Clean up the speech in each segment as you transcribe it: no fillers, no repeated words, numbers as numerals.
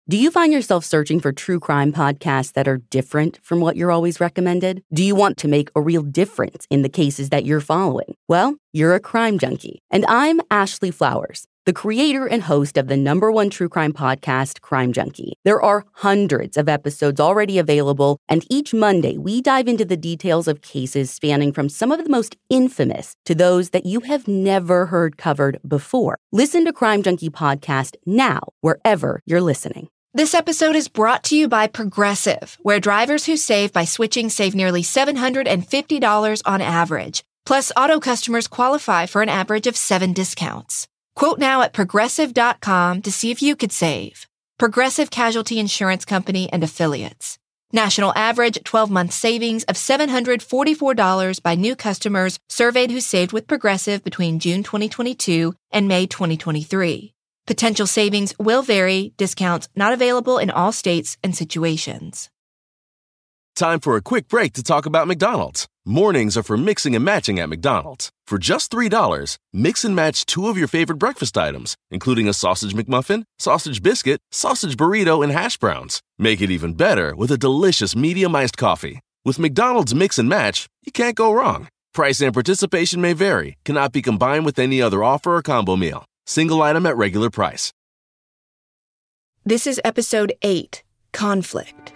Do you find yourself searching for true crime podcasts that are different from what you're always recommended? Do you want to make a real difference in the cases that you're following? Well, you're a crime junkie. And I'm Ashley Flowers, the creator and host of the #1 true crime podcast, Crime Junkie. There are hundreds of episodes already available, and each Monday we dive into the details of cases spanning from some of the most infamous to those that you have never heard covered before. Listen to Crime Junkie Podcast now, wherever you're listening. This episode is brought to you by Progressive, where drivers who save by switching save nearly $750 on average. Plus, auto customers qualify for an average of 7 discounts. Quote now at Progressive.com to see if you could save. Progressive Casualty Insurance Company and Affiliates. National average 12-month savings of $744 by new customers surveyed who saved with Progressive between June 2022 and May 2023. Potential savings will vary. Discounts not available in all states and situations. Time for a quick break to talk about McDonald's. Mornings are for mixing and matching at McDonald's. For just $3, mix and match 2 of your favorite breakfast items, including a sausage McMuffin, sausage biscuit, sausage burrito, and hash browns. Make it even better with a delicious medium iced coffee. With McDonald's Mix and Match, you can't go wrong. Price and participation may vary. Cannot be combined with any other offer or combo meal. Single item at regular price. This is episode 8, Conflict.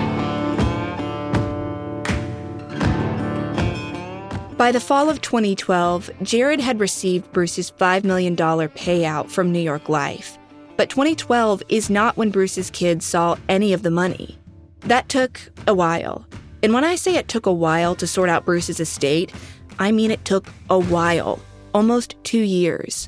By the fall of 2012, Jared had received Bruce's $5 million payout from New York Life. But 2012 is not when Bruce's kids saw any of the money. That took a while. And when I say it took a while to sort out Bruce's estate, I mean it took a while, almost 2 years.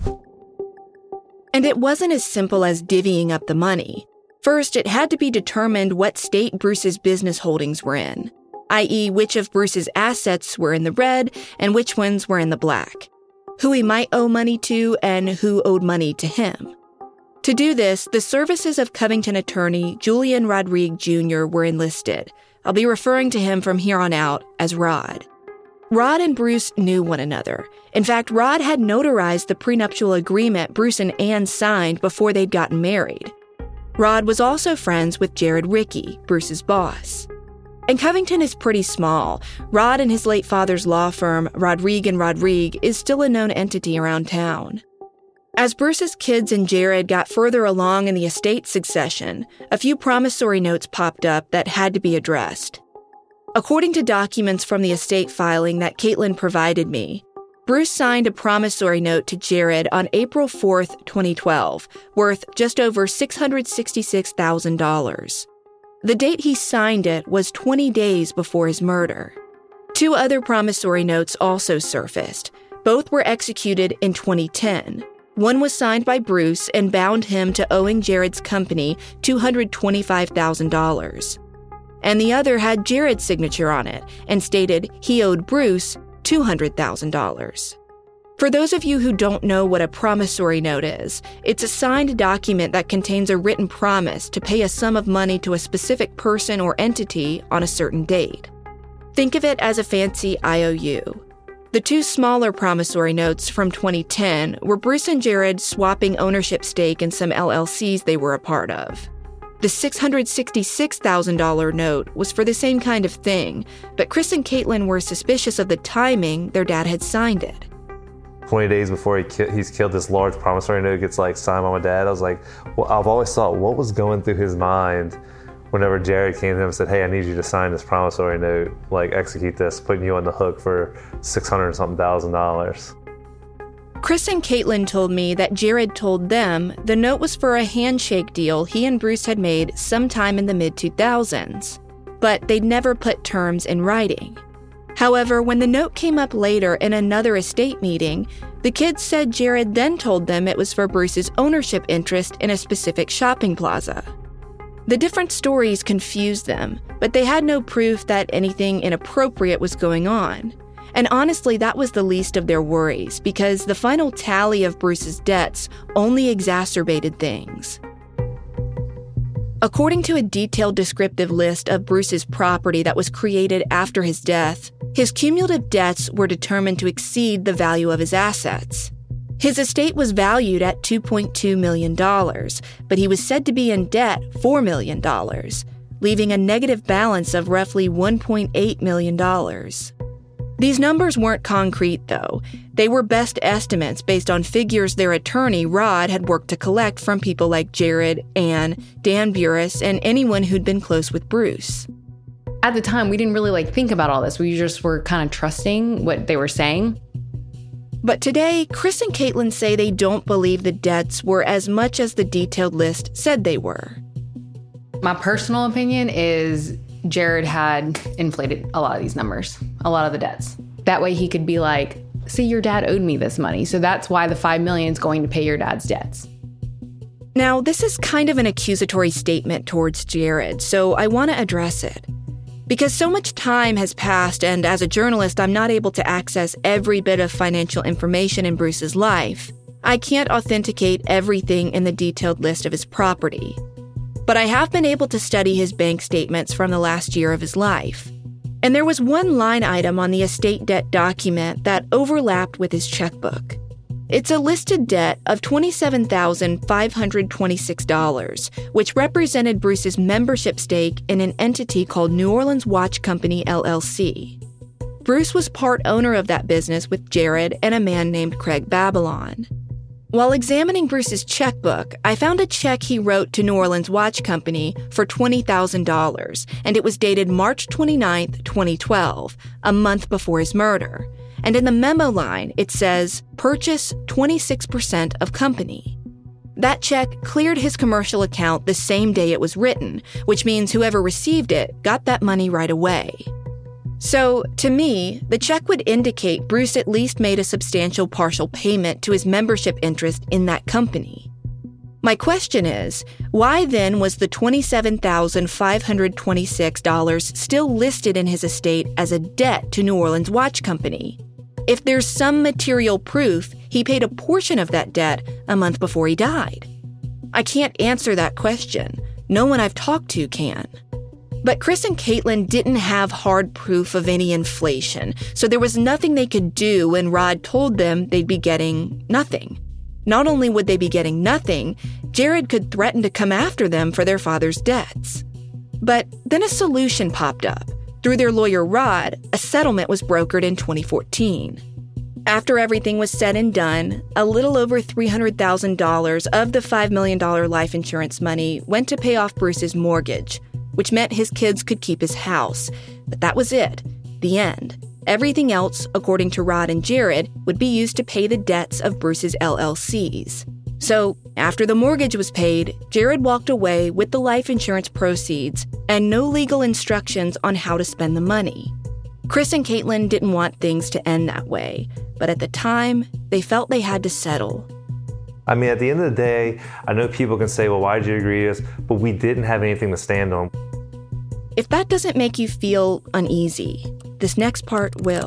And it wasn't as simple as divvying up the money. First, it had to be determined what state Bruce's business holdings were in, i.e. which of Bruce's assets were in the red and which ones were in the black, who he might owe money to and who owed money to him. To do this, the services of Covington attorney Julian Rodrigue Jr. were enlisted. I'll be referring to him from here on out as Rod. Rod and Bruce knew one another. In fact, Rod had notarized the prenuptial agreement Bruce and Ann signed before they'd gotten married. Rod was also friends with Jared Rickey, Bruce's boss. And Covington is pretty small. Rod and his late father's law firm, Rodrigue & Rodrigue, is still a known entity around town. As Bruce's kids and Jared got further along in the estate succession, a few promissory notes popped up that had to be addressed. According to documents from the estate filing that Caitlin provided me, Bruce signed a promissory note to Jared on April 4th, 2012, worth just over $666,000. The date he signed it was 20 days before his murder. 2 other promissory notes also surfaced. Both were executed in 2010. One was signed by Bruce and bound him to owing Jared's company $225,000. And the other had Jared's signature on it and stated he owed Bruce $200,000. For those of you who don't know what a promissory note is, it's a signed document that contains a written promise to pay a sum of money to a specific person or entity on a certain date. Think of it as a fancy IOU. The 2 smaller promissory notes from 2010 were Bruce and Jared swapping ownership stake in some LLCs they were a part of. The $666,000 note was for the same kind of thing, but Chris and Caitlin were suspicious of the timing their dad had signed it. 20 days before he's killed, this large promissory note gets signed by my dad. I was like, well, I've always thought, what was going through his mind whenever Jared came to him and said, hey, I need you to sign this promissory note, execute this, putting you on the hook for $600,000. Chris and Caitlin told me that Jared told them the note was for a handshake deal he and Bruce had made sometime in the mid-2000s, but they'd never put terms in writing. However, when the note came up later in another estate meeting, the kids said Jared then told them it was for Bruce's ownership interest in a specific shopping plaza. The different stories confused them, but they had no proof that anything inappropriate was going on. And honestly, that was the least of their worries, because the final tally of Bruce's debts only exacerbated things. According to a detailed descriptive list of Bruce's property that was created after his death, his cumulative debts were determined to exceed the value of his assets. His estate was valued at $2.2 million, but he was said to be in debt $4 million, leaving a negative balance of roughly $1.8 million. These numbers weren't concrete, though. They were best estimates based on figures their attorney, Rod, had worked to collect from people like Jared, Ann, Dan Burris, and anyone who'd been close with Bruce. At the time, we didn't really think about all this. We just were kind of trusting what they were saying. But today, Chris and Caitlin say they don't believe the debts were as much as the detailed list said they were. My personal opinion is Jared had inflated a lot of these numbers, a lot of the debts. That way he could be like, see, your dad owed me this money, so that's why the $5 million is going to pay your dad's debts. Now, this is kind of an accusatory statement towards Jared, so I want to address it. Because so much time has passed, and as a journalist, I'm not able to access every bit of financial information in Bruce's life. I can't authenticate everything in the detailed list of his property. But I have been able to study his bank statements from the last year of his life. And there was one line item on the estate debt document that overlapped with his checkbook. It's a listed debt of $27,526, which represented Bruce's membership stake in an entity called New Orleans Watch Company, LLC. Bruce was part owner of that business with Jared and a man named Craig Babylon. While examining Bruce's checkbook, I found a check he wrote to New Orleans Watch Company for $20,000, and it was dated March 29, 2012, a month before his murder. And in the memo line, it says, purchase 26% of company. That check cleared his commercial account the same day it was written, which means whoever received it got that money right away. So, to me, the check would indicate Bruce at least made a substantial partial payment to his membership interest in that company. My question is, why then was the $27,526 still listed in his estate as a debt to New Orleans Watch Company? If there's some material proof, he paid a portion of that debt a month before he died. I can't answer that question. No one I've talked to can. But Chris and Caitlin didn't have hard proof of any inflation, so there was nothing they could do when Rod told them they'd be getting nothing. Not only would they be getting nothing, Jared could threaten to come after them for their father's debts. But then a solution popped up. Through their lawyer, Rod, a settlement was brokered in 2014. After everything was said and done, a little over $300,000 of the $5 million life insurance money went to pay off Bruce's mortgage, which meant his kids could keep his house. But that was it. The end. Everything else, according to Rod and Jared, would be used to pay the debts of Bruce's LLCs. So, after the mortgage was paid, Jared walked away with the life insurance proceeds and no legal instructions on how to spend the money. Chris and Caitlin didn't want things to end that way, but at the time, they felt they had to settle. I mean, at the end of the day, I know people can say, well, why did you agree to this? But we didn't have anything to stand on. If that doesn't make you feel uneasy, this next part will.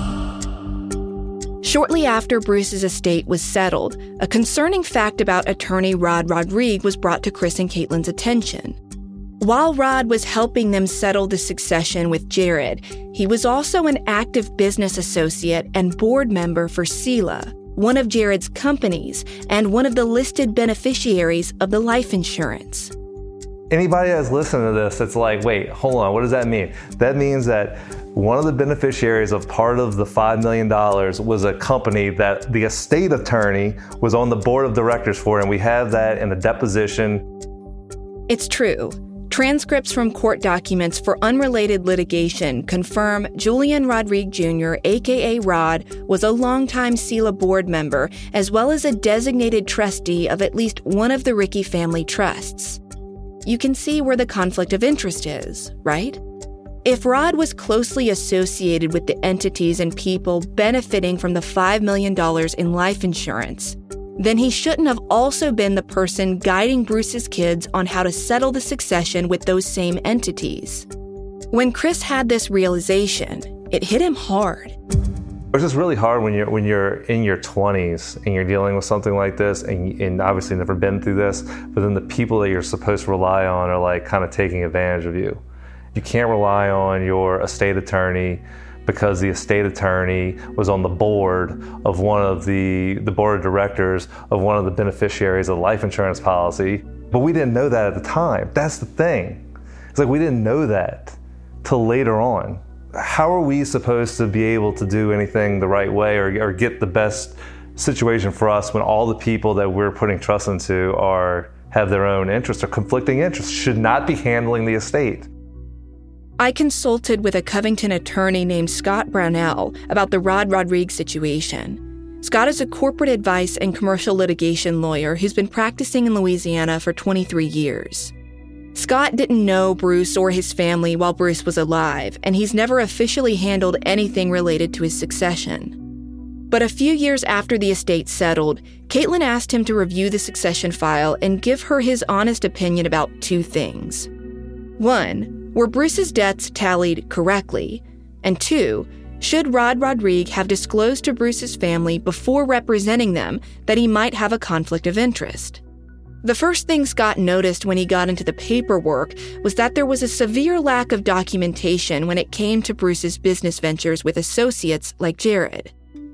Shortly after Bruce's estate was settled, a concerning fact about attorney Rod Rodrigue was brought to Chris and Caitlin's attention. While Rod was helping them settle the succession with Jared, he was also an active business associate and board member for Sela, one of Jared's companies and one of the listed beneficiaries of the life insurance. Anybody that's listening to this, it's like, wait, hold on, what does that mean? That means that one of the beneficiaries of part of the $5 million was a company that the estate attorney was on the board of directors for, and we have that in a deposition. It's true. Transcripts from court documents for unrelated litigation confirm Julian Rodrigue Jr., a.k.a. Rod, was a longtime Sela board member, as well as a designated trustee of at least one of the Ricky family trusts. You can see where the conflict of interest is, right? If Rod was closely associated with the entities and people benefiting from the $5 million in life insurance, then he shouldn't have also been the person guiding Bruce's kids on how to settle the succession with those same entities. When Chris had this realization, it hit him hard. It's just really hard when you're in your 20s and you're dealing with something like this and obviously never been through this, but then the people that you're supposed to rely on are like kind of taking advantage of you. You can't rely on your estate attorney because the estate attorney was on the board of one of the board of directors of one of the beneficiaries of the life insurance policy. But we didn't know that at the time. That's the thing. It's like we didn't know that till later on. How are we supposed to be able to do anything the right way or get the best situation for us when all the people that we're putting trust into have their own interests or conflicting interests, should not be handling the estate? I consulted with a Covington attorney named Scott Brownell about the Rod Rodriguez situation. Scott is a corporate advice and commercial litigation lawyer who's been practicing in Louisiana for 23 years. Scott didn't know Bruce or his family while Bruce was alive, and he's never officially handled anything related to his succession. But a few years after the estate settled, Caitlin asked him to review the succession file and give her his honest opinion about two things. One, were Bruce's debts tallied correctly? And two, should Rod Rodriguez have disclosed to Bruce's family before representing them that he might have a conflict of interest? The first thing Scott noticed when he got into the paperwork was that there was a severe lack of documentation when it came to Bruce's business ventures with associates like Jared.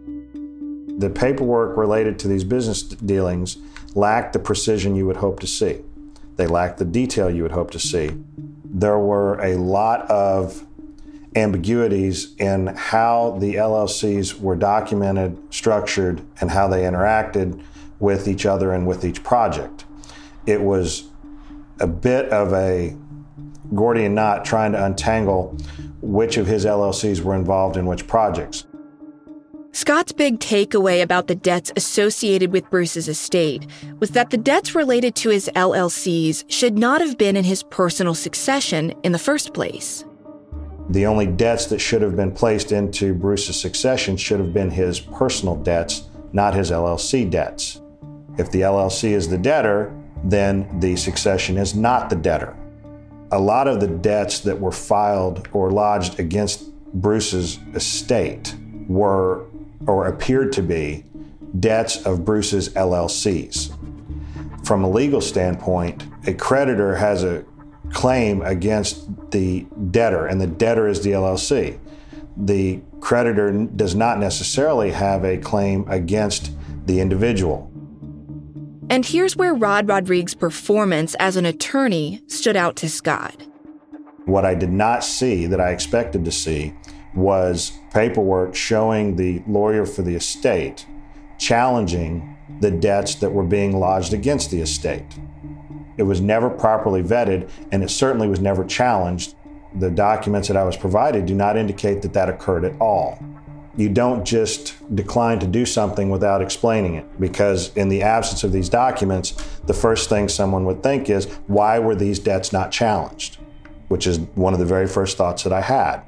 The paperwork related to these business dealings lacked the precision you would hope to see. They lacked the detail you would hope to see. There were a lot of ambiguities in how the LLCs were documented, structured, and how they interacted with each other and with each project. It was a bit of a Gordian knot trying to untangle which of his LLCs were involved in which projects. Scott's big takeaway about the debts associated with Bruce's estate was that the debts related to his LLCs should not have been in his personal succession in the first place. The only debts that should have been placed into Bruce's succession should have been his personal debts, not his LLC debts. If the LLC is the debtor, then the succession is not the debtor. A lot of the debts that were filed or lodged against Bruce's estate were or appeared to be debts of Bruce's LLCs. From a legal standpoint, a creditor has a claim against the debtor, and the debtor is the LLC. The creditor does not necessarily have a claim against the individual. And here's where Rod Rodriguez's performance as an attorney stood out to Scott. What I did not see that I expected to see was paperwork showing the lawyer for the estate challenging the debts that were being lodged against the estate. It was never properly vetted, and it certainly was never challenged. The documents that I was provided do not indicate that that occurred at all. You don't just decline to do something without explaining it, because in the absence of these documents, the first thing someone would think is, why were these debts not challenged? Which is one of the very first thoughts that I had.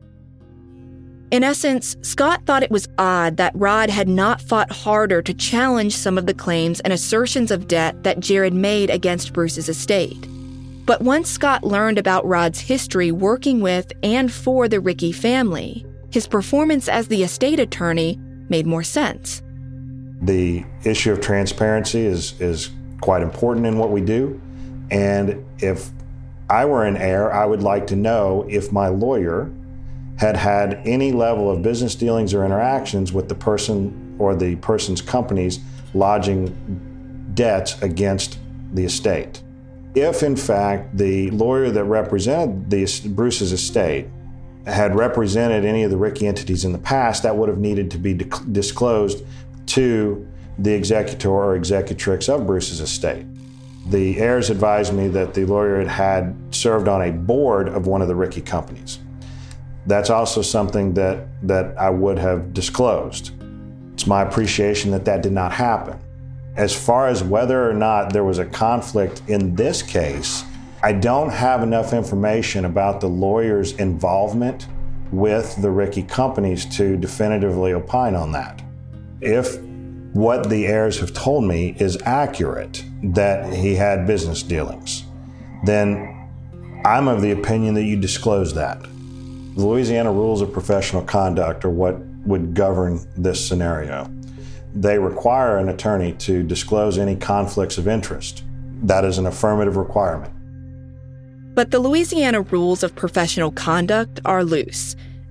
In essence, Scott thought it was odd that Rod had not fought harder to challenge some of the claims and assertions of debt that Jared made against Bruce's estate. But once Scott learned about Rod's history working with and for the Rickey family, his performance as the estate attorney made more sense. The issue of transparency is quite important in what we do. And if I were in error, I would like to know if my lawyer had had any level of business dealings or interactions with the person or the person's companies lodging debts against the estate. If, in fact, the lawyer that represented Bruce's estate had represented any of the Rickey entities in the past, that would have needed to be disclosed to the executor or executrix of Bruce's estate. The heirs advised me that the lawyer had served on a board of one of the Rickey companies. That's also something that I would have disclosed. It's my appreciation that that did not happen. As far as whether or not there was a conflict in this case, I don't have enough information about the lawyer's involvement with the Rickey companies to definitively opine on that. If what the heirs have told me is accurate, that he had business dealings, then I'm of the opinion that you disclose that. The Louisiana rules of professional conduct are what would govern this scenario. They require an attorney to disclose any conflicts of interest. That is an affirmative requirement. But the Louisiana rules of professional conduct are loose,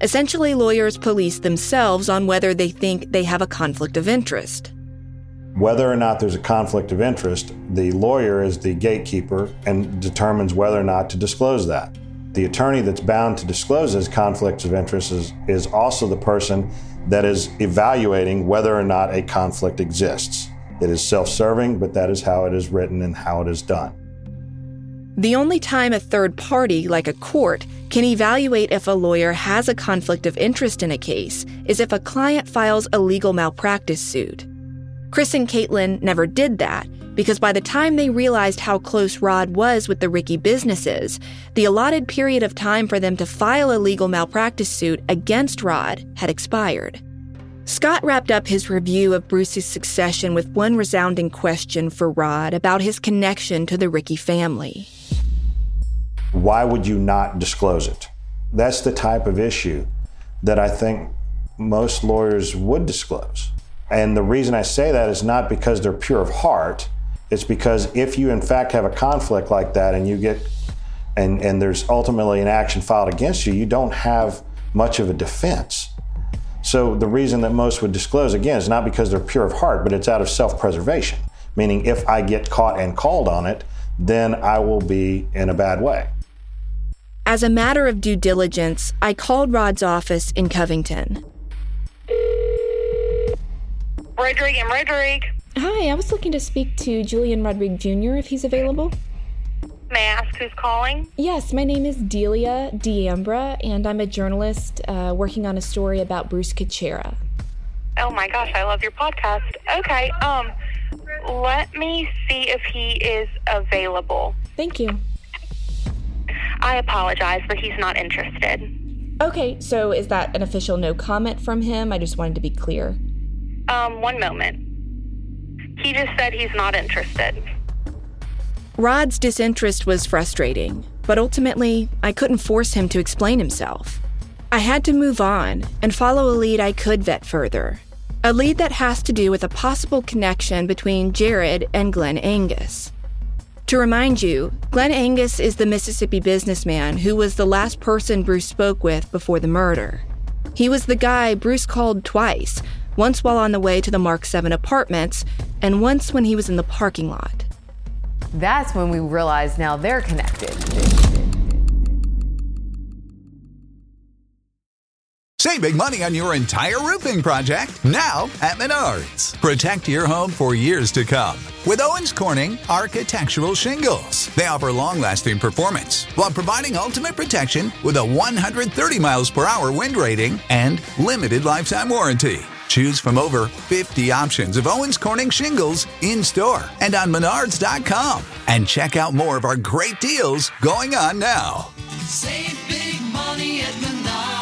Essentially, lawyers police themselves on whether they think they have a conflict of interest. Whether or not there's a conflict of interest, the lawyer is the gatekeeper and determines whether or not to disclose that. The attorney that's bound to disclose his conflicts of interest is also the person that is evaluating whether or not a conflict exists. It is self-serving, but that is how it is written and how it is done. The only time a third party, like a court, can evaluate if a lawyer has a conflict of interest in a case is if a client files a legal malpractice suit. Chris and Caitlin never did that because by the time they realized how close Rod was with the Ricky businesses, the allotted period of time for them to file a legal malpractice suit against Rod had expired. Scott wrapped up his review of Bruce's succession with one resounding question for Rod about his connection to the Ricky family. Why would you not disclose it? That's the type of issue that I think most lawyers would disclose. And the reason I say that is not because they're pure of heart. It's because if you in fact have a conflict like that and you get and there's ultimately an action filed against you, you don't have much of a defense. So the reason that most would disclose, again, is not because they're pure of heart, but it's out of self-preservation. Meaning if I get caught and called on it, then I will be in a bad way. As a matter of due diligence, I called Rod's office in Covington. Rodrigue. Hi, I was looking to speak to Julian Rodrigue Jr. if he's available. May I ask who's calling? Yes, my name is Delia D'Ambra, and I'm a journalist working on a story about Bruce Kuchera. Oh my gosh, I love your podcast. Okay, let me see if he is available. Thank you. I apologize, but he's not interested. Okay, so is that an official no comment from him? I just wanted to be clear. One moment. He just said he's not interested. Rod's disinterest was frustrating, but ultimately, I couldn't force him to explain himself. I had to move on and follow a lead I could vet further. A lead that has to do with a possible connection between Jared and Glenn Angus. To remind you, Glenn Angus is the Mississippi businessman who was the last person Bruce spoke with before the murder. He was the guy Bruce called twice, once while on the way to the Mark 7 apartments, and once when he was in the parking lot. That's when we realized now they're connected. Save big money on your entire roofing project now at Menards. Protect your home for years to come with Owens Corning Architectural Shingles. They offer long-lasting performance while providing ultimate protection with a 130 miles per hour wind rating and limited lifetime warranty. Choose from over 50 options of Owens Corning shingles in-store and on Menards.com. And check out more of our great deals going on now. Save big money at Menards.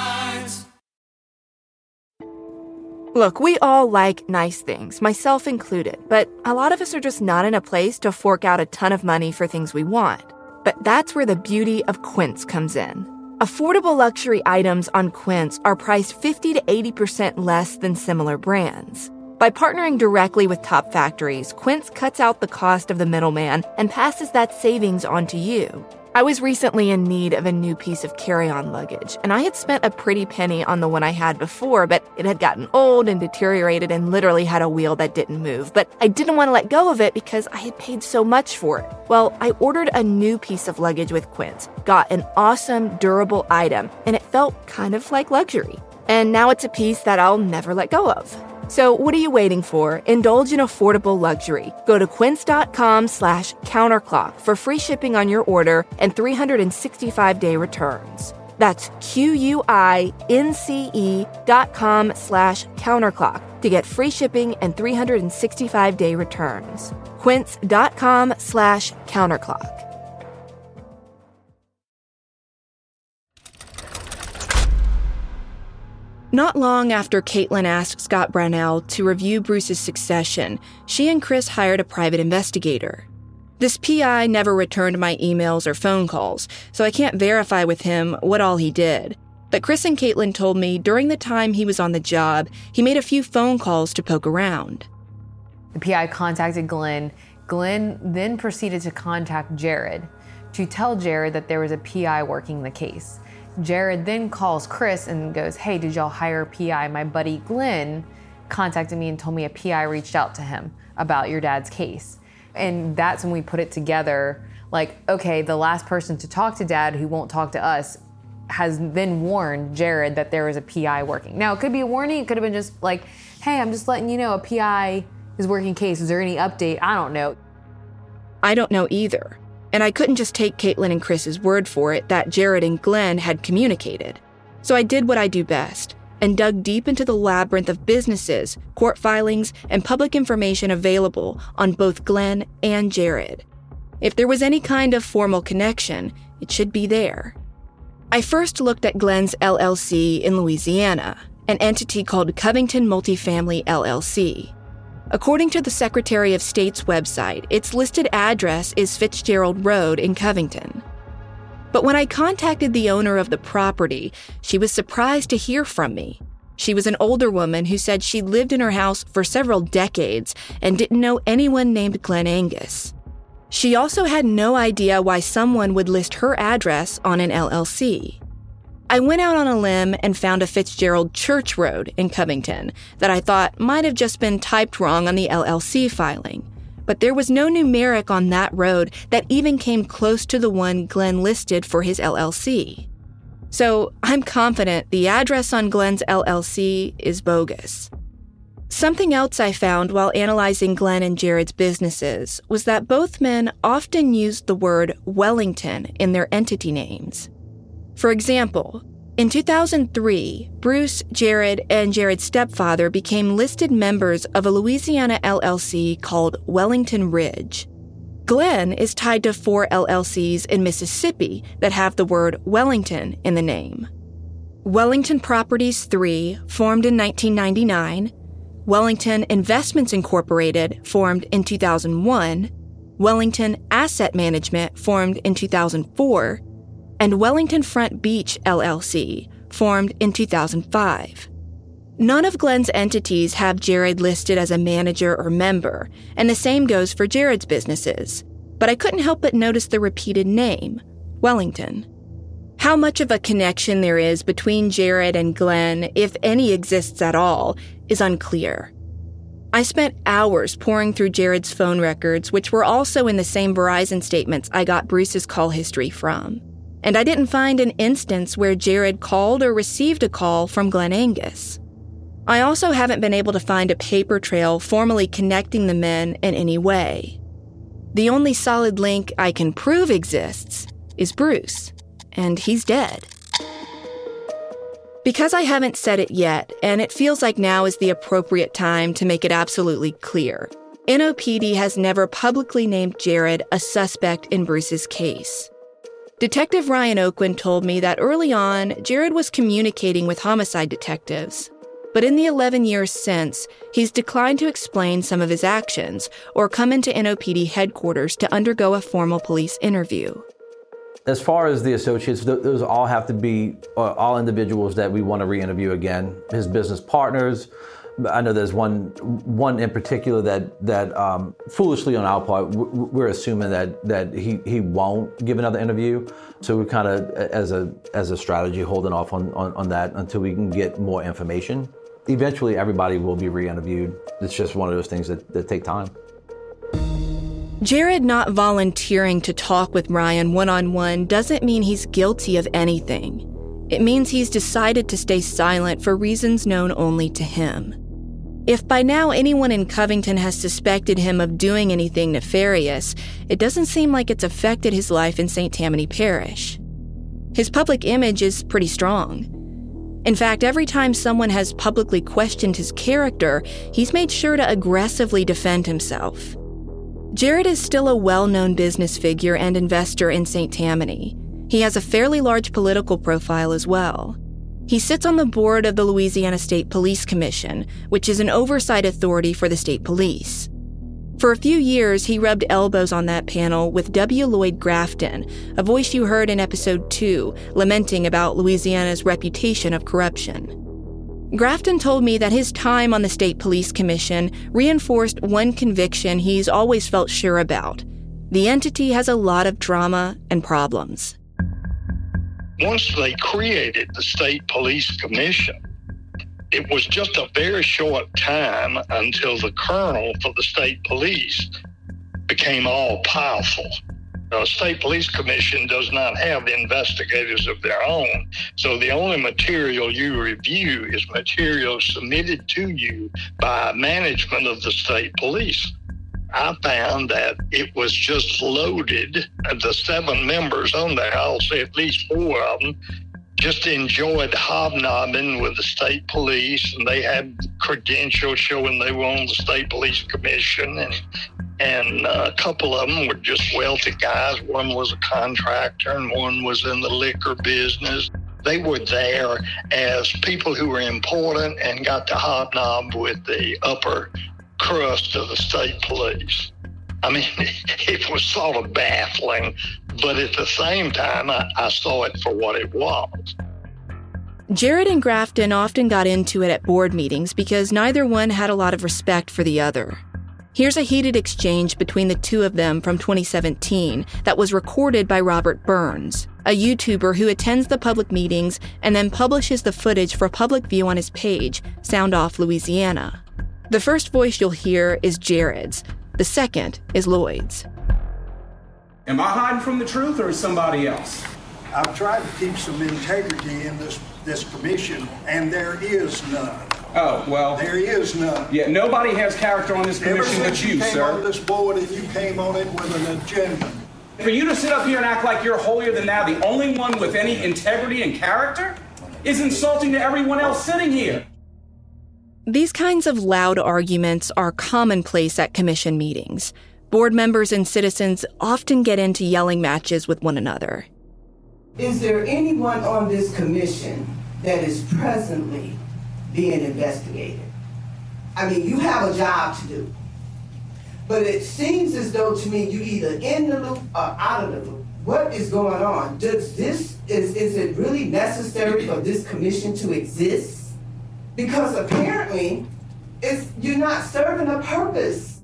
Look, we all like nice things, myself included, but a lot of us are just not in a place to fork out a ton of money for things we want. But that's where the beauty of Quince comes in. Affordable luxury items on Quince are priced 50 to 80% less than similar brands. By partnering directly with top factories, Quince cuts out the cost of the middleman and passes that savings on to you. I was recently in need of a new piece of carry-on luggage, and I had spent a pretty penny on the one I had before, but it had gotten old and deteriorated and literally had a wheel that didn't move. But I didn't want to let go of it because I had paid so much for it. Well, I ordered a new piece of luggage with Quince, got an awesome, durable item, and it felt kind of like luxury. And now it's a piece that I'll never let go of. So what are you waiting for? Indulge in affordable luxury. Go to quince.com/counterclock for free shipping on your order and 365-day returns. That's QUINCE.com/counterclock to get free shipping and 365-day returns. Quince.com/counterclock. Not long after Caitlin asked Scott Brownell to review Bruce's succession, she and Chris hired a private investigator. This PI never returned my emails or phone calls, so I can't verify with him what all he did. But Chris and Caitlin told me during the time he was on the job, he made a few phone calls to poke around. The PI contacted Glenn. Glenn then proceeded to contact Jared to tell Jared that there was a PI working the case. Jared then calls Chris and goes, hey, did y'all hire a PI? My buddy Glenn contacted me and told me a PI reached out to him about your dad's case. And that's when we put it together, like, okay, the last person to talk to Dad who won't talk to us has then warned Jared that there was a PI working. Now, it could be a warning. It could have been just like, hey, I'm just letting you know a PI is working case. Is there any update? I don't know. I don't know either. And I couldn't just take Caitlin and Chris's word for it that Jared and Glenn had communicated. So I did what I do best and dug deep into the labyrinth of businesses, court filings, and public information available on both Glenn and Jared. If there was any kind of formal connection, it should be there. I first looked at Glenn's LLC in Louisiana, an entity called Covington Multifamily LLC. According to the Secretary of State's website, its listed address is Fitzgerald Road in Covington. But when I contacted the owner of the property, she was surprised to hear from me. She was an older woman who said she lived in her house for several decades and didn't know anyone named Glenn Angus. She also had no idea why someone would list her address on an LLC. I went out on a limb and found a Fitzgerald Church Road in Covington that I thought might have just been typed wrong on the LLC filing. But there was no numeric on that road that even came close to the one Glenn listed for his LLC. So I'm confident the address on Glenn's LLC is bogus. Something else I found while analyzing Glenn and Jared's businesses was that both men often used the word Wellington in their entity names. For example, in 2003, Bruce, Jared, and Jared's stepfather became listed members of a Louisiana LLC called Wellington Ridge. Glenn is tied to 4 LLCs in Mississippi that have the word Wellington in the name. Wellington Properties 3, formed in 1999, Wellington Investments Incorporated, formed in 2001, Wellington Asset Management, formed in 2004, and Wellington Front Beach LLC, formed in 2005. None of Glenn's entities have Jared listed as a manager or member, and the same goes for Jared's businesses. But I couldn't help but notice the repeated name, Wellington. How much of a connection there is between Jared and Glenn, if any exists at all, is unclear. I spent hours poring through Jared's phone records, which were also in the same Verizon statements I got Bruce's call history from. And I didn't find an instance where Jared called or received a call from Glenn Angus. I also haven't been able to find a paper trail formally connecting the men in any way. The only solid link I can prove exists is Bruce, and he's dead. Because I haven't said it yet, and it feels like now is the appropriate time to make it absolutely clear, NOPD has never publicly named Jared a suspect in Bruce's case. Detective Ryan Oakland told me that early on, Jared was communicating with homicide detectives. But in the 11 years since, he's declined to explain some of his actions or come into NOPD headquarters to undergo a formal police interview. As far as the associates, those all have to be all individuals that we want to re-interview again. His business partners, I know there's one in particular that foolishly on our part, we're assuming that he won't give another interview. So we're kind of, as a strategy, holding off on that until we can get more information. Eventually, everybody will be re-interviewed. It's just one of those things that take time. Jared not volunteering to talk with Ryan one-on-one doesn't mean he's guilty of anything. It means he's decided to stay silent for reasons known only to him. If by now anyone in Covington has suspected him of doing anything nefarious, it doesn't seem like it's affected his life in St. Tammany Parish. His public image is pretty strong. In fact, every time someone has publicly questioned his character, he's made sure to aggressively defend himself. Jared is still a well-known business figure and investor in St. Tammany. He has a fairly large political profile as well. He sits on the board of the Louisiana State Police Commission, which is an oversight authority for the state police. For a few years, he rubbed elbows on that panel with W. Lloyd Grafton, a voice you heard in episode 2, lamenting about Louisiana's reputation of corruption. Grafton told me that his time on the State Police Commission reinforced one conviction he's always felt sure about. The entity has a lot of drama and problems. once they created the State Police Commission, it was just a very short time until the colonel for the state police became all powerful. The State Police Commission does not have investigators of their own, so the only material you review is material submitted to you by management of the state police. I found that it was just loaded. The 7 members on there, I'll say at least 4 of them, just enjoyed hobnobbing with the state police, and they had credentials showing they were on the State Police Commission, and a couple of them were just wealthy guys. One was a contractor and one was in the liquor business. They were there as people who were important and got to hobnob with the upper crust of the state police. I mean, it was sort of baffling, but at the same time, I saw it for what it was. Jared and Grafton often got into it at board meetings because neither one had a lot of respect for the other. Here's a heated exchange between the two of them from 2017 that was recorded by Robert Burns, a YouTuber who attends the public meetings and then publishes the footage for public view on his page, Sound Off Louisiana. The first voice you'll hear is Jared's. The second is Lloyd's. Am I hiding from the truth, or is somebody else? I've tried to keep some integrity in this commission, and there is none. Oh, well. There is none. Yeah, nobody has character on this commission but you, sir. You came on sir. this board and you came on it with an agenda. For you to sit up here and act like you're holier than thou, the only one with any integrity and character, is insulting to everyone else sitting here. These kinds of loud arguments are commonplace at commission meetings. Board members and citizens often get into yelling matches with one another. Is there anyone on this commission that is presently being investigated? I mean, you have a job to do. But it seems as though to me you either in the loop or out of the loop. What is going on? Is it really necessary for this commission to exist? Because apparently you're not serving a purpose.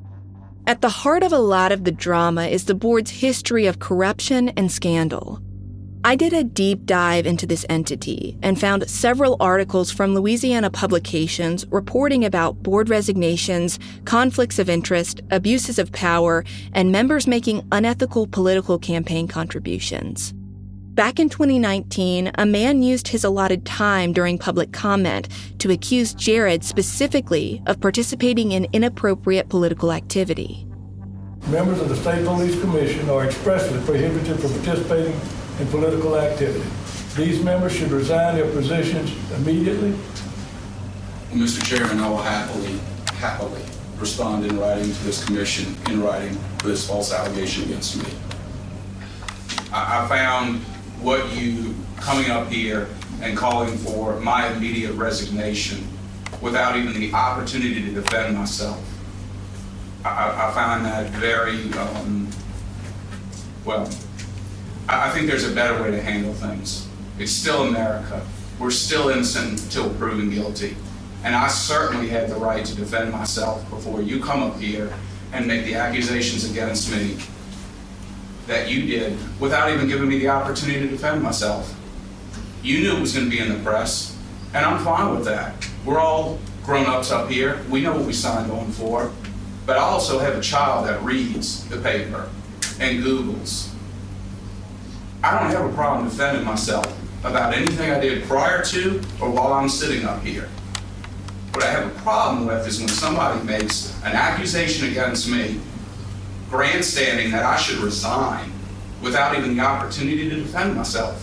At the heart of a lot of the drama is the board's history of corruption and scandal. I did a deep dive into this entity and found several articles from Louisiana publications reporting about board resignations, conflicts of interest, abuses of power, and members making unethical political campaign contributions. Back in 2019, a man used his allotted time during public comment to accuse Jared specifically of participating in inappropriate political activity. Members of the State Police Commission are expressly prohibited from participating in political activity. These members should resign their positions immediately. Well, Mr. Chairman, I will happily respond in writing to this commission, in writing for this false allegation against me. I found what you coming up here and calling for my immediate resignation without even the opportunity to defend myself. I find that very, I think there's a better way to handle things. It's still America. We're still innocent until proven guilty. And I certainly have the right to defend myself before you come up here and make the accusations against me that you did without even giving me the opportunity to defend myself. You knew it was going to be in the press, and I'm fine with that. We're all grown-ups up here. We know what we signed on for. But I also have a child that reads the paper and Googles. I don't have a problem defending myself about anything I did prior to or while I'm sitting up here. What I have a problem with is when somebody makes an accusation against me, grandstanding that I should resign without even the opportunity to defend myself.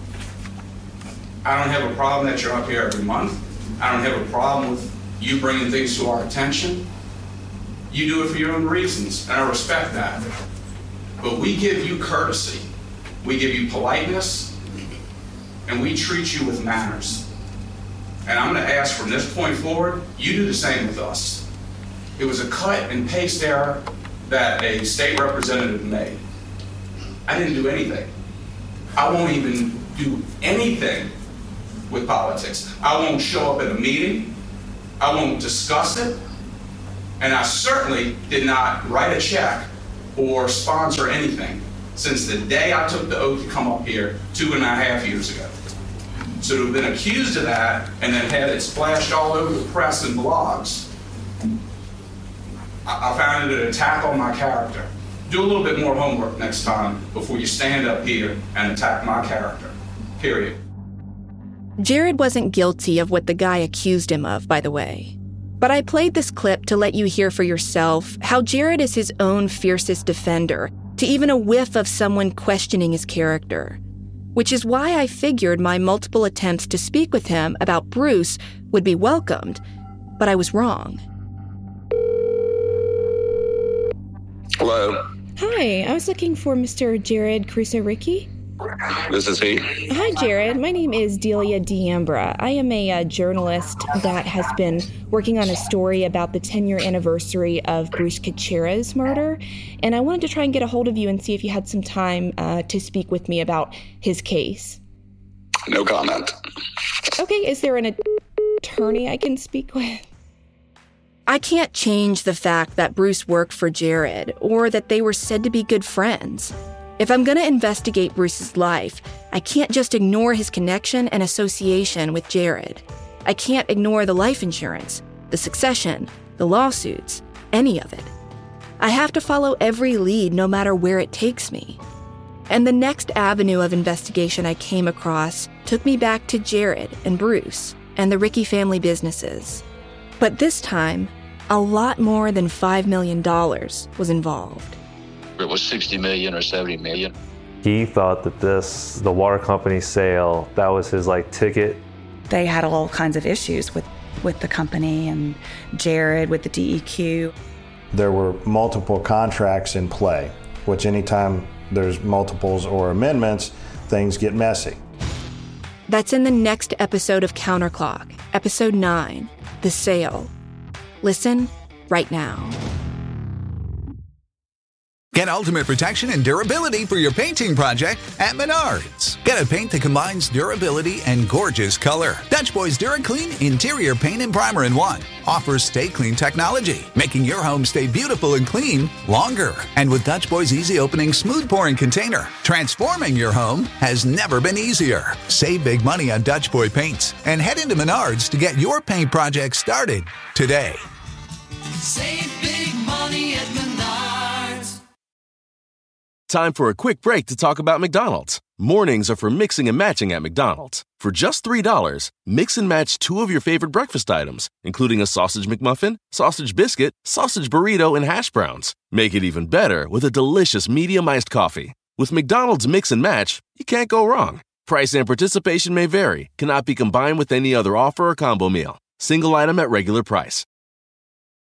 I don't have a problem that you're up here every month. I don't have a problem with you bringing things to our attention. You do it for your own reasons, and I respect that. But we give you courtesy, we give you politeness, and we treat you with manners. And I'm going to ask from this point forward, you do the same with us. It was a cut and paste error that a state representative made. I didn't do anything. I won't even do anything with politics. I won't show up at a meeting. I won't discuss it. And I certainly did not write a check or sponsor anything. since the day I took the oath to come up here 2.5 years ago. So to have been accused of that and then had it splashed all over the press and blogs, I found it an attack on my character. Do a little bit more homework next time before you stand up here and attack my character, period. Jared wasn't guilty of what the guy accused him of, by the way. But I played this clip to let you hear for yourself how Jared is his own fiercest defender to even a whiff of someone questioning his character. Which is why I figured my multiple attempts to speak with him about Bruce would be welcomed, but I was wrong. Hello. Hi, I was looking for Mr. Jared Crusoe-Ricky. This is he. Hi, Jared. My name is Delia D'Ambra. I am a journalist that has been working on a story about the 10-year anniversary of Bruce Kuchera's murder, and I wanted to try and get a hold of you and see if you had some time to speak with me about his case. No comment. Okay, is there an attorney I can speak with? I can't change the fact that Bruce worked for Jared or that they were said to be good friends. If I'm going to investigate Bruce's life, I can't just ignore his connection and association with Jared. I can't ignore the life insurance, the succession, the lawsuits, any of it. I have to follow every lead no matter where it takes me. And the next avenue of investigation I came across took me back to Jared and Bruce and the Ricky family businesses. But this time, a lot more than $5 million was involved. It was 60 million or 70 million. He thought that the water company sale, that was his ticket. They had all kinds of issues with the company and Jared with the DEQ. There were multiple contracts in play, which anytime there's multiples or amendments, things get messy. That's in the next episode of Counterclock, episode 9, The Sale. Listen right now. Get ultimate protection and durability for your painting project at Menards. Get a paint that combines durability and gorgeous color. Dutch Boys DuraClean Interior Paint and Primer in One offers Stay Clean technology, making your home stay beautiful and clean longer. And with Dutch Boys Easy Opening Smooth Pouring Container, transforming your home has never been easier. Save big money on Dutch Boy paints and head into Menards to get your paint project started today. Save big money at Menards. Time for a quick break to talk about McDonald's. Mornings are for mixing and matching at McDonald's. For just $3, mix and match 2 of your favorite breakfast items, including a sausage McMuffin, sausage biscuit, sausage burrito, and hash browns. Make it even better with a delicious medium iced coffee. With McDonald's Mix and Match, you can't go wrong. Price and participation may vary, cannot be combined with any other offer or combo meal. Single item at regular price.